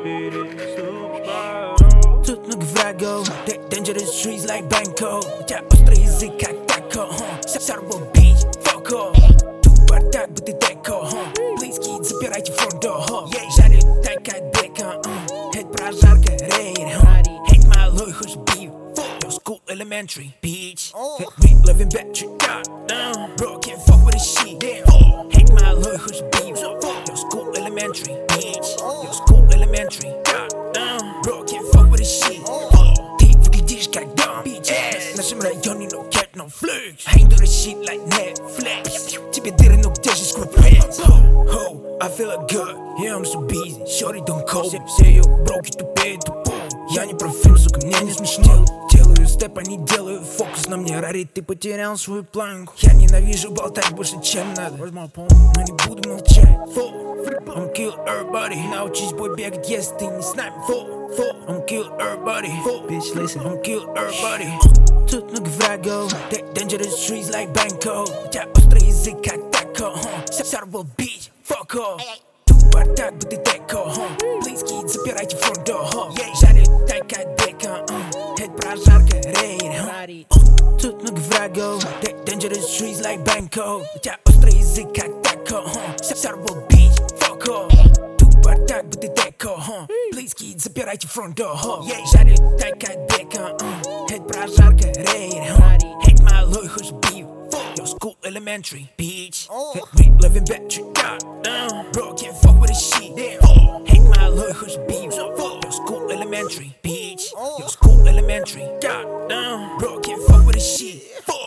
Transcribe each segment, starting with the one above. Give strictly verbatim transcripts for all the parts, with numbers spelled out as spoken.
Тут много врагов, dangerous trees like Bangkok. У тебя острый язык как тако, сорвал бич, fuck off. Тут бардак, будто деко, близкие запирайте фронтдор. Жарит так как бека, хейт прожарка, рейд. Hate малой, хочешь бив, yo school elementary, bitch. Hate me living battery, goddamn. Bro, can't fuck with this shit, hate малой, хочешь бив, yo school elementary, bitch. Yo school elementary, goddamn. Bro, can't fuck with this shit. Ты выглядишь как дом, bitch. В нашем районе no cat, no flex. I ain't do this shit like Netflix. Тебе дыры, но где же скрипец? Ho, I feel like good, yeah I'm so busy. Shorty don't call, все ее броки тупее тупо. Я не про фильм, сука, мне не смешно. Делаю степ, а не делаю фокус. На мне рарит, ты потерял свою планку. Я ненавижу болтать больше, чем надо, но не буду молчать. I'm kill everybody. Научись, бой, бегать, если ты не с нами. I'm kill everybody. Bitch, listen, I'm kill everybody. Тут много врагов, dangerous trees like Bangkok. У тебя острый язык как тако, сорвал бич, fuck off. Тут бардак, будто деко, близкие запирайте фронтдор. Жарит так как бека, хейт прожарка, рейд. Тут много врагов, dangerous trees like Bangkok. У тебя острый язык как тако, сорвал бич, fuck off. Тут бардак, будто деко, близкие запирайте фронтдор. Жарит так как бека, хейт прожарка, рейд. Hate малой, хочешь бив, yo school elementary, bitch. Hate me living battery, goddamn. Bro, can't fuck with this shit, hate малой, хочешь бив, yo school elementary, bitch. Yo school elementary, goddamn. Bro, can't fuck with this shit.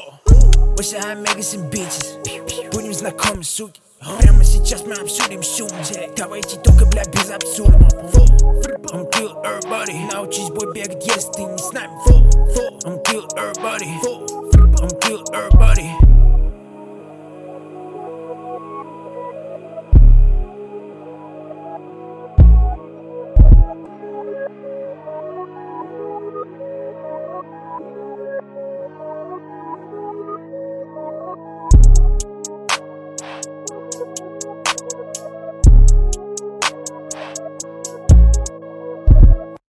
Wish I had niggas and bitches. Будем знакомы, суки. Прямо сейчас мы обсудим шум. Давайте только, бля, без абсурда. I'm kill everybody. Научись, бой, бегать, если ты не с нами. I'm kill everybody. I'm kill everybody.